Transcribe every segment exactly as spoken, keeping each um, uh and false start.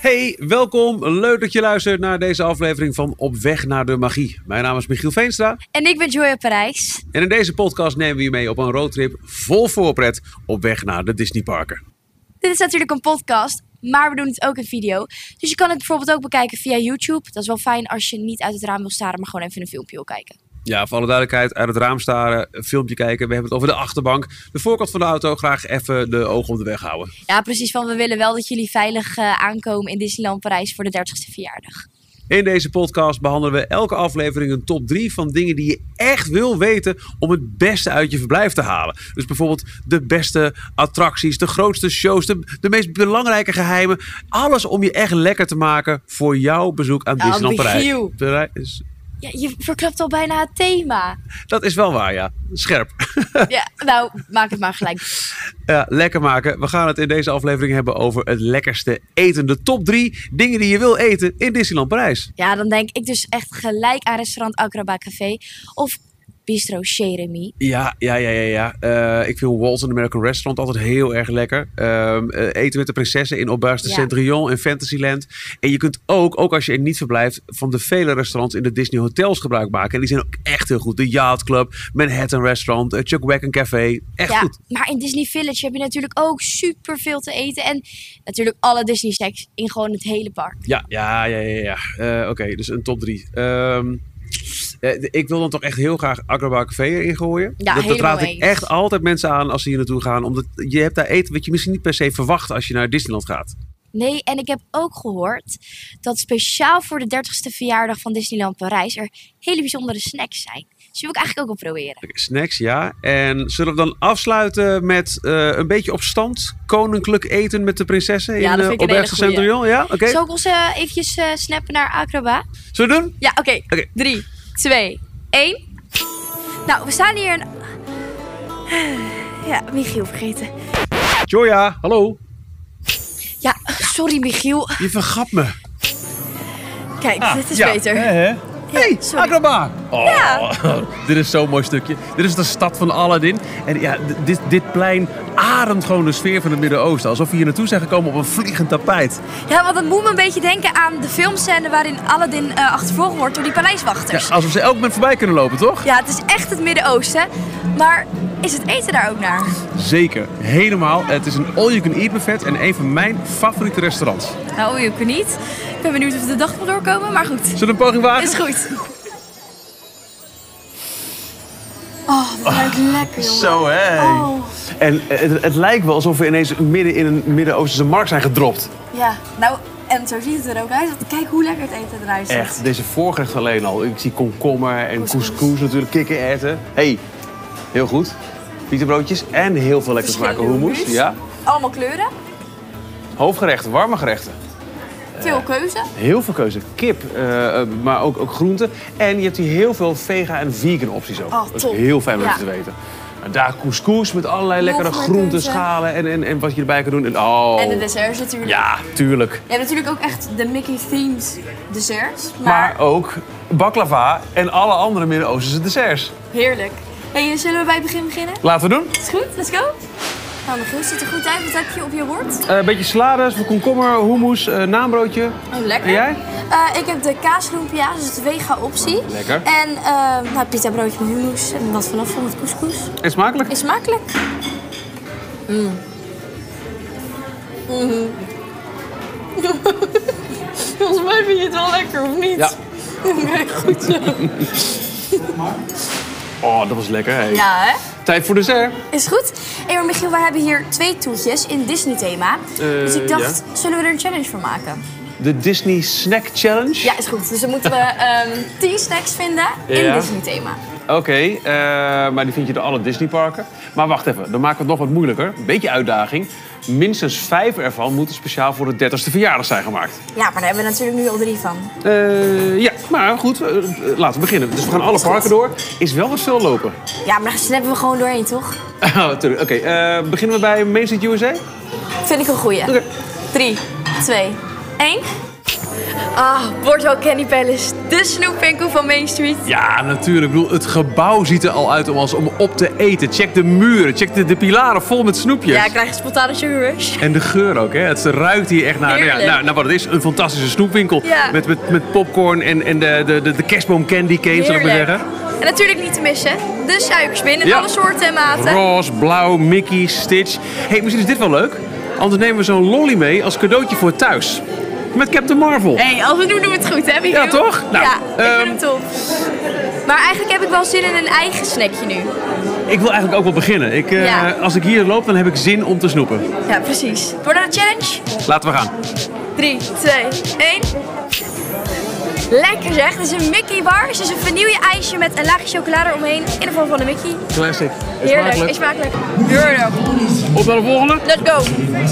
Hey, welkom. Leuk dat je luistert naar deze aflevering van Op Weg naar de Magie. Mijn naam is Michiel Veenstra. En ik ben Joya Parijs. En in deze podcast nemen we je mee op een roadtrip vol voorpret op weg naar de Disneyparken. Dit is natuurlijk een podcast, maar we doen het ook in video. Dus je kan het bijvoorbeeld ook bekijken via YouTube. Dat is wel fijn als je niet uit het raam wil staren, maar gewoon even een filmpje wil kijken. Ja, voor alle duidelijkheid, uit het raam staren, een filmpje kijken. We hebben het over de achterbank, de voorkant van de auto. Graag even de ogen op de weg houden. Ja, precies. Van we willen wel dat jullie veilig uh, aankomen in Disneyland Parijs voor de dertigste verjaardag. In deze podcast behandelen we elke aflevering een top drie van dingen die je echt wil weten om het beste uit je verblijf te halen. Dus bijvoorbeeld de beste attracties, de grootste shows, de, de meest belangrijke geheimen. Alles om je echt lekker te maken voor jouw bezoek aan Nou, Disneyland Michiel. Parijs. Parijs. Ja, je verklapt al bijna het thema. Dat is wel waar, ja. Scherp. Ja, nou, maak het maar gelijk. Ja, lekker maken. We gaan het in deze aflevering hebben over het lekkerste eten. De top drie dingen die je wil eten in Disneyland Parijs. Ja, dan denk ik dus echt gelijk aan restaurant Acrobat Café of Bistro Chez Rémy. Ja, ja, ja, ja. ja. Uh, ik vind Walt's American Restaurant altijd heel erg lekker. Uh, uh, eten met de prinsessen in Auberge de Ja. Cendrillon en Fantasyland. En je kunt ook, ook als je er niet verblijft, van de vele restaurants in de Disney hotels gebruik maken. En die zijn ook echt heel goed. De Yacht Club, Manhattan Restaurant, uh, Chuck Wagon Café. Echt Ja, goed. maar in Disney Village heb je natuurlijk ook super veel te eten. En natuurlijk alle Disney snacks in gewoon het hele park. Ja, ja, ja, ja. ja. Uh, Oké, okay, dus een top drie. Um, uh, ik wil dan toch echt heel graag Acrobat Café erin gooien. Ja, dat, dat helemaal raad ik eens. echt altijd mensen aan als ze hier naartoe gaan. Omdat je hebt daar eten wat je misschien niet per se verwacht als je naar Disneyland gaat. Nee, en ik heb ook gehoord dat speciaal voor de dertigste verjaardag van Disneyland Parijs er hele bijzondere snacks zijn. Dus die wil ik eigenlijk ook wel proberen. Okay, snacks, ja. En zullen we dan afsluiten met uh, een beetje op stand koninklijk eten met de prinsessen Ja, in dat uh, vind ik een Auberge de hele goeie. Cendrillon? Ja, oké. Okay. Zal ik ons uh, eventjes uh, snappen naar Acrobat? Zullen we doen? Ja, oké. Okay. Okay. Drie, twee, één. Nou, we staan hier... Een... Ja, Michiel vergeten. Joya, hallo. Ja, sorry Michiel. Je vergat me. Kijk, ah, dit is ja. beter. Hè, hè? Ja, hey, sorry. Acrobat! Oh, Ja. Dit is zo'n mooi stukje. Dit is de stad van Aladdin. En ja, dit, dit plein ademt gewoon de sfeer van het Midden-Oosten. Alsof we hier naartoe zijn gekomen op een vliegend tapijt. Ja, want dat moet me een beetje denken aan de filmscène waarin Aladdin uh, achtervolgd wordt door die paleiswachters. Ja, alsof ze elk moment voorbij kunnen lopen, toch? Ja, het is echt het Midden-Oosten. Maar is het eten daar ook naar? Zeker, helemaal. Het is een all-you-can-eat buffet en een van mijn favoriete restaurants. Nou, je kunt niet. Ik ben benieuwd of we de dag nog doorkomen, maar goed. Zullen we een poging wagen? Is goed. Oh, dat ruikt oh, lekker, jongen. Zo, hè? Oh. En het, het lijkt wel alsof we ineens midden in een Midden-Oosterse markt zijn gedropt. Ja, nou, en zo ziet het er ook uit. Kijk hoe lekker het eten eruit ziet. Echt, deze voorgerecht alleen al. Ik zie komkommer en couscous natuurlijk, kikkererwten. Hey, heel goed. Pieterbroodjes en heel veel lekker smaken hummus. Ja. Allemaal kleuren. Hoofdgerechten, warme gerechten. Veel keuze. Heel veel keuze. Kip, uh, maar ook, ook groenten. En je hebt hier heel veel vega en vegan opties ook. Oh, dat is top. heel fijn om Ja. te weten. En daar couscous met allerlei lekkere Nog meer groenten, keuze. schalen en, en, en wat je erbij kan doen. En, oh. En de desserts natuurlijk. Ja, tuurlijk. Je hebt natuurlijk ook echt de Mickey-themed desserts. Maar, Maar ook baklava en alle andere Midden-Oosterse desserts. heerlijk. Hey, zullen we bij het begin beginnen? Laten we doen. Is goed? Let's go. Nou, Michiel, ziet er goed uit. Wat heb je op je bord? Uh, een beetje salades, komkommer, hummus, uh, naanbroodje. Oh, lekker. En jij? Uh, ik heb de kaaslumpia, dus de vega-optie. Lekker. En uh, nou, pita broodje met hummus en wat vanaf van met couscous. En smakelijk? Is smakelijk. Mm. Mm. Volgens mij vind je het wel lekker, of niet? Ja. Nee, goed zo. Oh, dat was lekker. Hey. Ja, hè? Tijd voor dessert. Is goed. Hey, maar Michiel, wij hebben hier twee toetjes in Disney-thema. Uh, dus ik dacht, ja. zullen we er een challenge voor maken? De Disney Snack Challenge. Ja, is goed. Dus dan moeten we um, tien snacks vinden in Ja. Disney-thema. Oké, okay, uh, maar die vind je door alle Disneyparken. Maar wacht even, dan maken we het nog wat moeilijker. Een beetje uitdaging. Minstens vijf ervan moeten speciaal voor de dertigste verjaardag zijn gemaakt. Ja, maar daar hebben we natuurlijk nu al drie van. Uh, ja, maar goed, uh, laten we beginnen. Dus we gaan alle parken door. Is wel wat veel lopen. Ja, maar daar snappen we gewoon doorheen, toch? Oh, tuurlijk. Oké, okay, uh, beginnen we bij Main Street U S A? Vind ik een goeie. Okay. Drie, twee, één. Ah, Boardwalk Candy Palace, de snoepwinkel van Main Street. Ja, natuurlijk. Ik bedoel, het gebouw ziet er al uit om, als, om op te eten. Check de muren, check de, de pilaren vol met snoepjes. Ja, ik krijg een spontane sugar rush. En de geur ook, hè. Het ruikt hier echt naar, nou, ja, naar wat het is. Een fantastische snoepwinkel. Ja. Met, met, met popcorn en, en de, de, de, de kerstboom candy cane, zal ik maar zeggen. En natuurlijk niet te missen, de suikerspin in Ja. alle soorten en maten. Roze, blauw, Mickey, Stitch. Hey, misschien is dit wel leuk. Anders nemen we zo'n lolly mee als cadeautje voor thuis. Met Captain Marvel. Hé, hey, als we het doen, doen we het goed, hè, Michiel? Ja, toch? Nou, ja, ik um, vind hem top. Maar eigenlijk heb ik wel zin in een eigen snackje nu. Ik wil eigenlijk ook wel beginnen. Ik, uh, Ja. Als ik hier loop, dan heb ik zin om te snoepen. Ja, precies. Wordt dat een challenge? Laten we gaan. drie, twee, één. Lekker zeg, dit is een Mickey bar. Het is een vanille-ijsje met een laagje chocolade eromheen in de vorm van een Mickey. Classic. Is Heerlijk, smakelijk. is smakelijk. Heerlijk. Op naar de volgende. Let's go.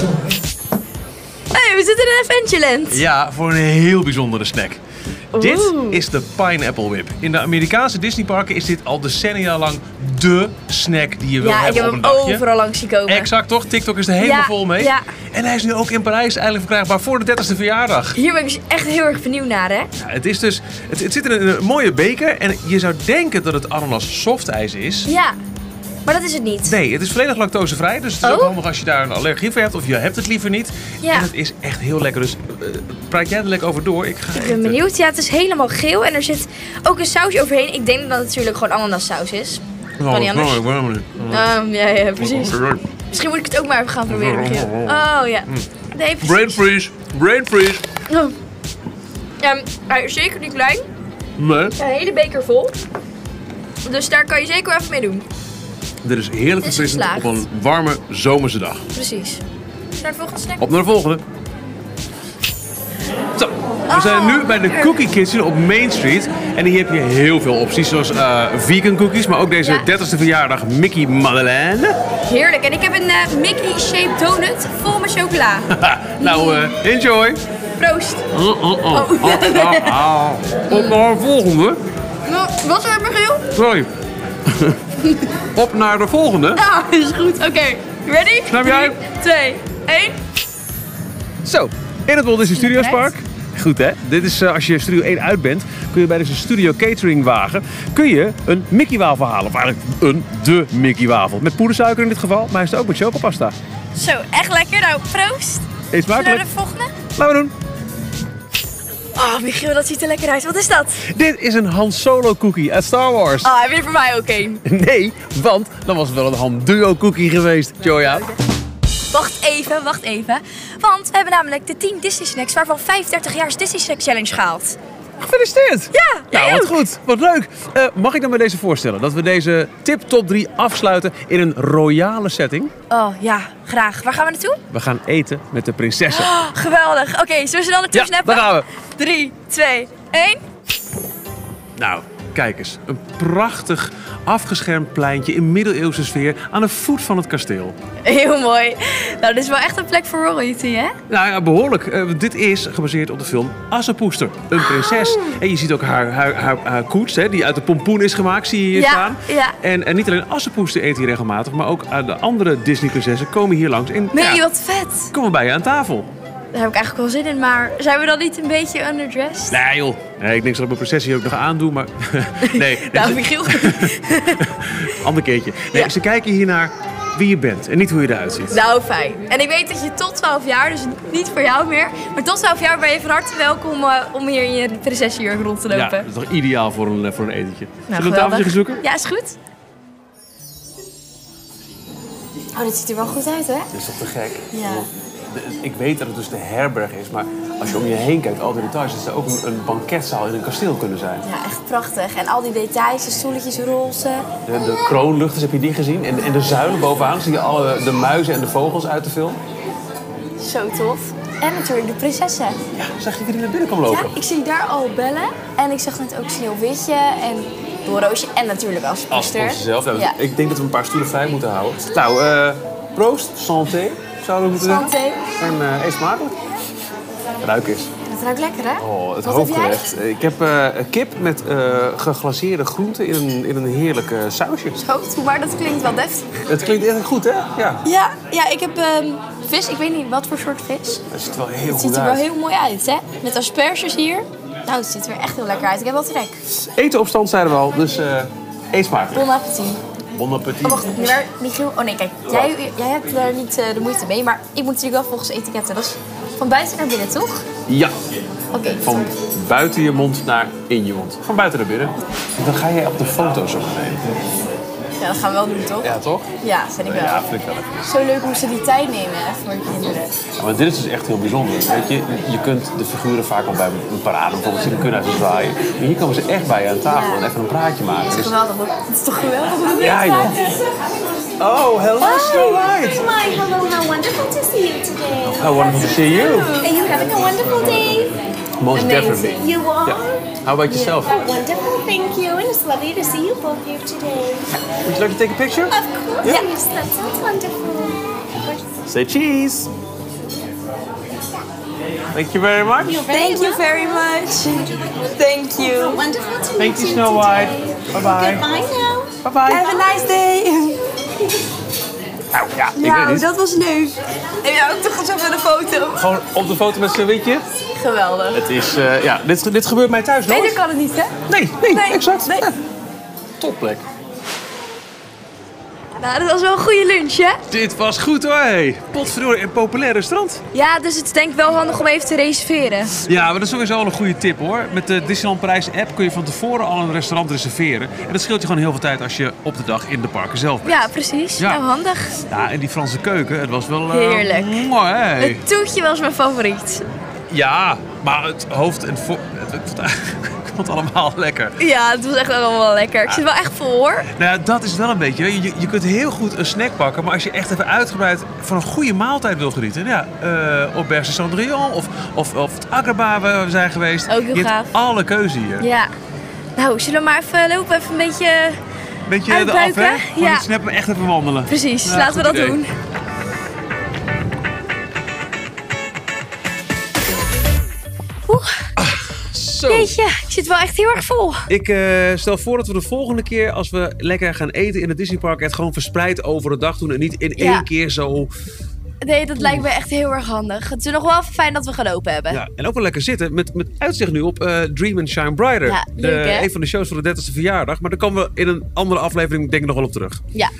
Hey, we zitten in een Adventureland. Ja, voor een heel bijzondere snack. Oeh. Dit is de Pineapple Whip. In de Amerikaanse Disneyparken is dit al decennia lang dé snack die je wil Ja, ik hebben heb op hem een dagje. overal langs zien komen. Exact, toch? TikTok is er helemaal Ja, vol mee. ja. En hij is nu ook in Parijs eigenlijk verkrijgbaar voor de dertigste verjaardag. Hier ben ik dus echt heel erg benieuwd naar, hè? Ja, het, is dus, het, het zit in een, een mooie beker en je zou denken dat het ananas softijs is. Ja, maar dat is het niet. Nee, het is volledig lactosevrij, dus het is Oh. ook handig als je daar een allergie voor hebt of je hebt het liever niet. Ja. En het is echt heel lekker, dus uh, praat jij er lekker over door. Ik, ga Ik ben benieuwd. Ja, het is helemaal geel en er zit ook een saus overheen. Ik denk dat het natuurlijk gewoon ananassaus is. Kan niet anders. Um, ja, ja, precies. Misschien moet ik het ook maar even gaan proberen, Michiel. Oh ja. Nee, precies. Brain freeze, brain freeze. Oh. Um, hij is zeker niet klein. Nee. Een hele beker vol. Dus daar kan je zeker wel even mee doen. Dit is heerlijk Het is verfrissend op geslaagd. een warme zomerse dag. Precies. Naar de volgende snack. Op naar de volgende. Zo, we zijn nu bij de Cookie Kitchen op Main Street. En hier heb je heel veel opties, zoals uh, vegan cookies, maar ook deze Ja. dertigste verjaardag Mickey Madeleine. Heerlijk. En ik heb een uh, Mickey-shaped donut vol met chocola. Nou, uh, enjoy. Proost. Oh, oh, oh. Oh. Ah, ah. Op naar de volgende. Nou, wat is er, Michiel? Sorry. Op naar de volgende. Ja, is goed. Oké, okay. ready? Snap jij? drie, twee, één. Zo, in het Walt Disney Studios Park. Goed hè? Dit is uh, als je Studio één uit bent, kun je bij deze Studio Catering wagen, kun je een Mickey wafel halen. Of eigenlijk een de Mickey wafel. Met poedersuiker in dit geval, maar hij is er ook met chocopasta. Zo, echt lekker. Nou, proost. Eet Zullen we smakelijk. de volgende? Laten we doen. Oh, Michiel, dat ziet er lekker uit. Wat is dat? Dit is een Han Solo cookie uit Star Wars. Oh, heb je er voor mij ook een? Nee, want dan was het wel een Han Duo cookie geweest, Joya. Wacht even, wacht even. Want we hebben namelijk de tien Disney Snacks waarvan vijfendertig jaar Disney Snack Challenge gehaald. Gefeliciteerd! Ja, Nou, jij wat ook. goed. Wat leuk. Uh, mag ik dan bij deze voorstellen dat we deze tip top drie afsluiten in een royale setting? Oh, ja, graag. Waar gaan we naartoe? We gaan eten met de prinsessen. Oh, geweldig. Oké, okay, zullen we ze dan naartoe Ja, snappen? daar gaan we. drie, twee, één. Nou, kijk eens. Een prachtig afgeschermd pleintje in middeleeuwse sfeer aan de voet van het kasteel. Heel mooi. Nou, dit is wel echt een plek voor royalty, hè? Nou ja, behoorlijk. Uh, dit is gebaseerd op de film Assepoester. Een prinses. Oh. En je ziet ook haar, haar, haar, haar koets, hè, die uit de pompoen is gemaakt, zie je hier Ja, staan. ja. En, en niet alleen Assepoester eet hier regelmatig, maar ook uh, de andere Disney-prinsessen komen hier langs. En, Nee, ja, wat vet. komen bij je aan tafel. Daar heb ik eigenlijk wel zin in, maar zijn we dan niet een beetje underdressed? Nee joh. Nee, ik denk dat ik mijn prinses hier ook nog aandoen, maar... nee, nee, Nou, ze- Michiel. ander keertje. Nee, Ja. ze kijken hier naar wie je bent en niet hoe je eruit ziet. Nou, fijn. En ik weet dat je tot twaalf jaar, dus niet voor jou meer, maar tot twaalf jaar ben je van harte welkom uh, om hier in je prinsessenjurk rond te Ja, lopen. dat is toch ideaal voor een, voor een etentje. Nou, Zullen we een tafeltje gaan zoeken? Ja, is goed. Oh, dit ziet er wel goed uit, hè? Dat is toch te gek? Ja. De- Ik weet dat het dus de herberg is, maar als je om je heen kijkt, al die details, is er ook een, een banketzaal in een kasteel kunnen zijn. Ja, echt prachtig. En al die details, de stoeltjes roze. De, de kroonluchters, heb je die gezien? En, en de zuilen bovenaan, zie je alle de muizen en de vogels uit de film. Zo tof. En natuurlijk de prinsessen. Ja, zag je wie die naar binnen kwam lopen? Ja, ik zie daar al Belle. En ik zag net ook Sneeuwwitje en Doornroosje. En natuurlijk Als Assepoester. onze zelf. Nou, Ja. Ik denk dat we een paar stoelen vrij moeten houden. Nou, eh proost, santé, zouden we moeten Santé. zeggen. En uh, eet smakelijk. Ruik eens. Het ruikt lekker, hè? Oh, het Wat heb hoofdgerecht. Ik heb uh, kip met uh, geglaceerde groenten in een, in een heerlijk uh, sausje. Zo, maar dat klinkt wel deftig. Het klinkt echt goed, hè? Ja. Ja, ja ik heb um, vis. Ik weet niet wat voor soort vis. Dat ziet er wel heel het goed uit. Het ziet er wel heel mooi uit, hè? Met asperges hier. Nou, het ziet er weer echt heel lekker uit. Ik heb wel trek. Eten op stand zeiden we al, dus uh, eet smakelijk. Bon appétit. Bon appétit. Oh, wacht. Maar, Michiel. Oh nee, kijk. Jij, jij hebt daar niet uh, de moeite mee. Maar ik moet natuurlijk wel volgens etiketten. Dat is van buiten naar binnen, toch? Ja. Oké. Okay, van sorry. buiten je mond naar in je mond. Van buiten naar binnen. Dan ga je op de foto's zo meteen. Ja, dat gaan we wel doen, toch? Ja, toch? Ja, vind ik wel. Ja, vind ik wel even. Zo leuk hoe ze die tijd nemen hè, voor kinderen. Ja, maar dit is dus echt heel bijzonder. Weet je, je kunt de figuren vaak al bij een parade bijvoorbeeld zien, kunnen uit zwaaien. Maar hier komen ze echt bij je aan tafel ja. en even een praatje maken. Het is geweldig. Het is toch geweldig? Ja, joh. Oh, hello, Hi. Snow White. My, hello, how wonderful to see you today. Oh, how wonderful to see you. Are you having a wonderful day? Most Amazing. Definitely. You are? Yeah. How about yourself? Oh, wonderful, thank you. And it's lovely to see you both here today. Would you like to take a picture? Of course, yeah. yes, that sounds wonderful. Say cheese. Thank you very much. You're very Thank you very much. Thank you. Oh, wonderful to Thank meet you, Snow White. Bye bye. Goodbye now. Bye bye. Have a nice day. Nou, ja, ik nou, weet niet. dat was leuk. Heb jij ook toch eens even een foto? Gewoon op de foto met Sneeuwwitje? Geweldig. Het is, uh, ja, dit, dit gebeurt mij thuis nooit. Nee, dat kan het niet, hè? Nee, nee, nee. exact. Nee. Ja. Topplek. Nou, dat was wel een goede lunch, hè? Dit was goed hoor. Hey. Potverdorie, een populair restaurant. Ja, dus het is denk ik wel handig om even te reserveren. Ja, maar dat is sowieso wel een goede tip hoor. Met de Disneyland Parijs app kun je van tevoren al een restaurant reserveren. En dat scheelt je gewoon heel veel tijd als je op de dag in de parken zelf bent. Ja, precies. Ja. Nou, handig. Ja, en die Franse keuken, het was wel... Uh, Heerlijk. Mooi, hey. Het toetje was mijn favoriet. Ja, maar het hoofd en voor... Ik vond het allemaal lekker. Ja, het was echt allemaal lekker. Ik zit wel echt vol hoor. Nou ja, dat is wel een beetje. Je, je kunt heel goed een snack pakken, maar als je echt even uitgebreid van een goede maaltijd wil genieten. Ja, uh, Auberge Cendrillon of, of, of het Agrabah waar we zijn geweest. Ook heel je gaaf. hebt alle keuze hier. Ja. Nou, zullen we maar even lopen, even een beetje Beetje uitbuiken? eraf, hè? Gewoon ja. niet snappen, echt even wandelen. Precies, ja, laten we dat idee. doen. Oeh. Zo. Jeetje, ik zit wel echt heel erg vol. Ik uh, stel voor dat we de volgende keer, als we lekker gaan eten in het Disneypark, het gewoon verspreid over de dag doen en niet in ja. één keer zo... Nee, dat lijkt me echt heel erg handig. Het is nog wel fijn dat we gelopen hebben. Ja, en ook wel lekker zitten met, met uitzicht nu op uh, Dream and Shine Brighter. Ja, leuk, de, hè? een van de shows voor de dertigste verjaardag. Maar daar komen we in een andere aflevering denk ik nog wel op terug. Ja.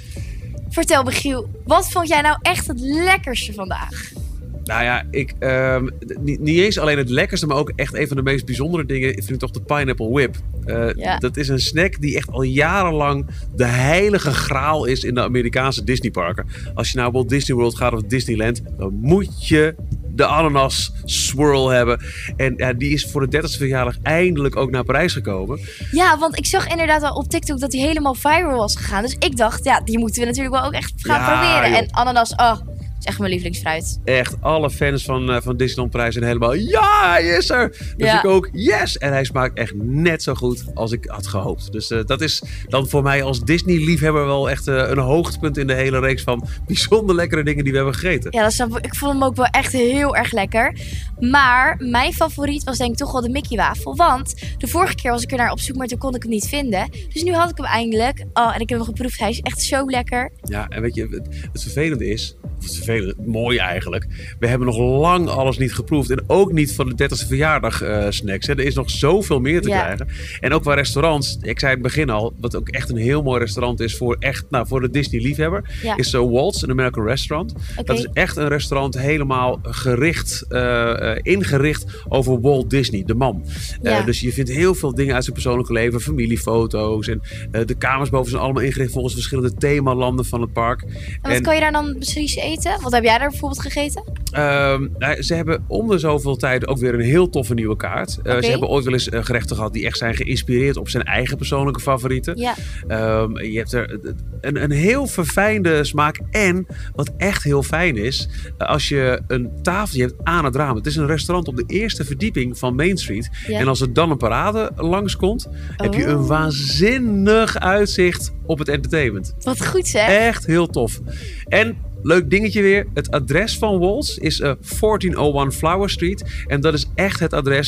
Vertel Michiel, wat vond jij nou echt het lekkerste vandaag? Nou ja, ik, um, niet, niet eens alleen het lekkerste, maar ook echt een van de meest bijzondere dingen. Ik vind toch de Pineapple Whip. Uh, ja. Dat is een snack die echt al jarenlang de heilige graal is in de Amerikaanse Disneyparken. Als je nou op Walt Disney World gaat of Disneyland, dan moet je de ananas swirl hebben. En ja, die is voor de dertigste verjaardag eindelijk ook naar Parijs gekomen. Ja, want ik zag inderdaad al op TikTok dat die helemaal viral was gegaan. Dus ik dacht, ja, die moeten we natuurlijk wel ook echt gaan ja, proberen. Joh. En ananas, oh... is echt mijn lievelingsfruit. Echt, alle fans van, uh, van Disneyland Parijs zijn helemaal... Ja, hij is er! Dus ja. ik ook, yes! En hij smaakt echt net zo goed als ik had gehoopt. Dus uh, dat is dan voor mij als Disney-liefhebber wel echt uh, een hoogtepunt in de hele reeks van bijzonder lekkere dingen die we hebben gegeten. Ja, dat snap ik. Ik vond hem ook wel echt heel erg lekker. Maar mijn favoriet was denk ik toch wel de Mickey wafel. Want de vorige keer was ik er naar op zoek, maar toen kon ik hem niet vinden. Dus nu had ik hem eindelijk. Oh, en ik heb hem geproefd. Hij is echt zo lekker. Ja, en weet je, het, het vervelende is... Of het vervelende, mooi eigenlijk. We hebben nog lang alles niet geproefd. En ook niet van de dertigste verjaardag uh, snacks. Hè. Er is nog zoveel meer te ja. krijgen. En ook qua restaurants. Ik zei in het begin al, wat ook echt een heel mooi restaurant is voor echt, nou, voor de Disney-liefhebber. Ja. Is zo Walt's, een American Restaurant. Okay. Dat is echt een restaurant helemaal gericht, uh, uh, ingericht over Walt Disney, de man. Ja. Uh, dus je vindt heel veel dingen uit zijn persoonlijke leven. Familiefoto's. En uh, de kamers boven zijn allemaal ingericht volgens verschillende themalanden van het park. En wat en, kan je daar dan precies eten? Wat heb jij daar bijvoorbeeld gegeten? Um, nou, ze hebben om de zoveel tijd ook weer een heel toffe nieuwe kaart. Uh, okay. Ze hebben ooit wel eens uh, gerechten gehad die echt zijn geïnspireerd op zijn eigen persoonlijke favorieten. Ja. Um, je hebt er een, een heel verfijnde smaak. En wat echt heel fijn is, uh, als je een tafeltje hebt aan het raam. Het is een restaurant op de eerste verdieping van Main Street. Ja. En als er dan een parade langskomt, oh. heb je een waanzinnig uitzicht op het entertainment. Wat goed zeg. Echt heel tof. En leuk dingetje weer. Het adres van Walt's is uh, fourteen oh one Flower Street. En dat is echt het adres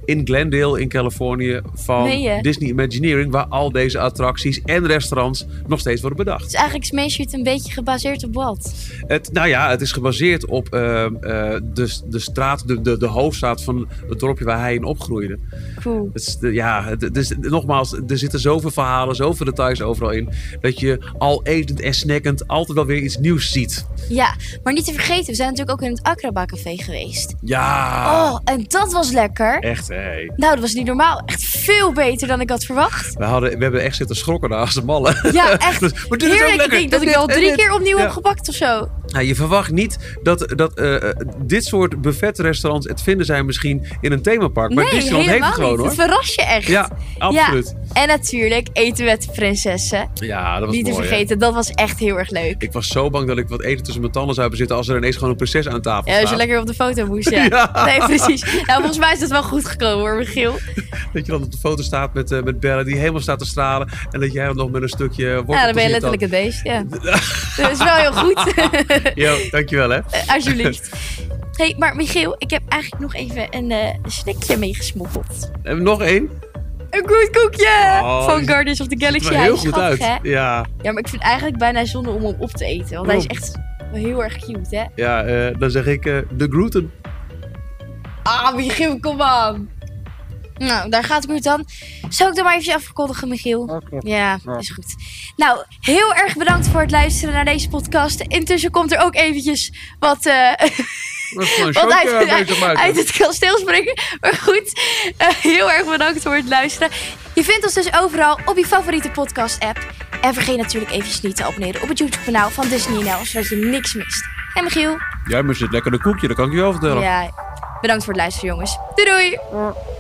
in Glendale in Californië van Nee, Disney Imagineering, waar al deze attracties en restaurants nog steeds worden bedacht. Dus eigenlijk is Main Street een beetje gebaseerd op wat? Het, nou ja, het is gebaseerd op uh, uh, de, de straat, de, de, de hoofdstraat van het dorpje waar hij in opgroeide. Cool. Het is, ja, het, het is, nogmaals, er zitten zoveel verhalen, zoveel details overal in, dat je al etend en snackend altijd wel weer iets nieuws ziet. Ja, maar niet te vergeten, we zijn natuurlijk ook in het Akraba Café geweest. Ja! Oh, en dat was lekker. Echt, hé. Nou, dat was niet normaal. Echt veel beter dan ik had verwacht. We, hadden, we hebben echt zitten schrokken daar als de mallen. Ja, echt. Dus, maar dit is ook Heerlijk. Ik lekker. denk dat En ik dit, al en drie dit. keer opnieuw Ja. heb gepakt of zo. Nou, je verwacht niet dat, dat uh, dit soort buffetrestaurants het vinden zijn misschien in een themapark. Maar Nee, Disneyland heeft het helemaal gewoon, niet. hoor. Het verrast je echt. Ja, absoluut. Ja. En natuurlijk eten met de prinsessen. Ja, dat was Niet te mooi, hè? vergeten, dat was echt heel erg leuk. Ik was zo bang dat ik wat eten tussen mijn tanden zou bezitten als er ineens gewoon een prinses aan tafel Ja, als je staat. lekker op de foto moest, ja. Ja. Nee, precies. Nou, volgens mij is dat wel goed gekomen hoor, Michiel. Dat je dan op de foto staat met, uh, met Bella die helemaal staat te stralen. En dat jij dan nog met een stukje wortel Ja, dan ben je zit letterlijk het beest, ja. Dat is wel heel goed. Jo, dankjewel, hè. Uh, alsjeblieft. Hé, hey, maar Michiel, ik heb eigenlijk nog even een uh, snackje meegesmokkeld. En nog één. Een goed koekje! Oh, van die- Guardians of the Ziet Galaxy. er Hij heel is goed grappig, uit. hè? Ja, Ja, maar ik vind het eigenlijk bijna zonde om hem op te eten. Want hij is Waarom? echt wel heel erg cute, hè? ja uh, dan zeg ik uh, de Groeten. Ah, Michiel, kom aan. Nou, daar gaat Groot dan. Zou ik dan maar even afkondigen, Michiel? Ja, is goed. Nou, heel erg bedankt voor het luisteren naar deze podcast. Intussen komt er ook eventjes wat... Uh, Dat is gewoon een Wat showtje uit, bezig maken. uit het kasteel springen. Maar goed, uh, heel erg bedankt voor het luisteren. Je vindt ons dus overal op je favoriete podcast app. En vergeet natuurlijk eventjes niet te abonneren op het YouTube kanaal van Disney N L, zodat je niks mist. En Michiel? Jij maar zit lekker een koekje, dat kan ik je wel vertellen. Ja, bedankt voor het luisteren jongens. Doei doei!